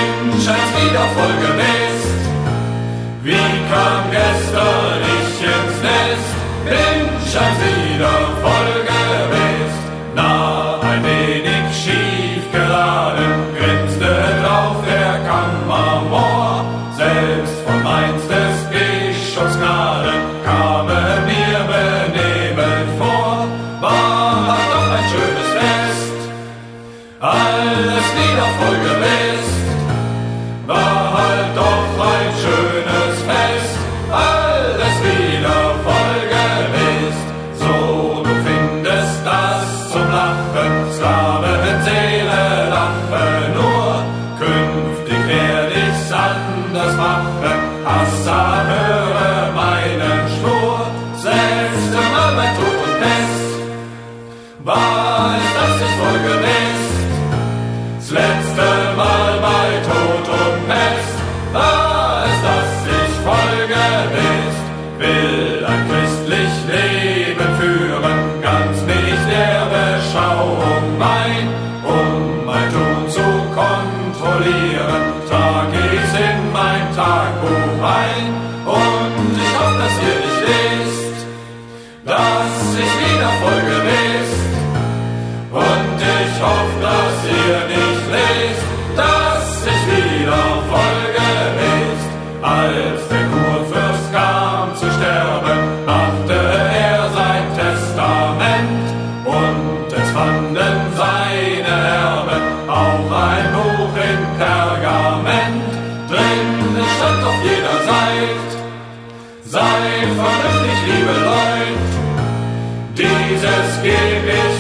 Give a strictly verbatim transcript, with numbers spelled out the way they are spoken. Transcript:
bin schein's wieder voll gewiss. Wie kam gestern ich ins Nest? Bin schein's wieder voll gewiss. Na, ein wenig schief geraden, grinste drauf der Kammermoor. Selbst von Mainz des Bischofs Gnaden kamen mir benebelt vor. War doch ein schönes Fest, alles wieder voll gewiss. War halt doch ein schönes Fest, alles wieder voll gewiss. So, du findest das zum Lachen, Sklavenseele lache nur. Künftig werd ich's anders machen, Hassan, höre meinen Schwur. Selbst einmal bei Tod und Pest war es das nicht voll gewiss. Das letzte Mal bei Tod und Pest war es das nicht voll gewiss. Will ein christlich Leben führen, ganz mich der Beschauung mein, um mein Tun zu kontrollieren, trag ich's in mein Tagbuch ein. Und ich hoffe, dass ihr nicht lest, dass ich wieder voll gewiss. Und ich hoffe, dass ihr nicht lest, dass ich wieder voll gewiss. Als der Kurfürst kam zu sterben, machte er sein Testament. Und es fanden seine Erben auch ein Buch in Pergament. Drin stand auf jeder Seite: Seid vernünftig, liebe Leute, dieses geb ich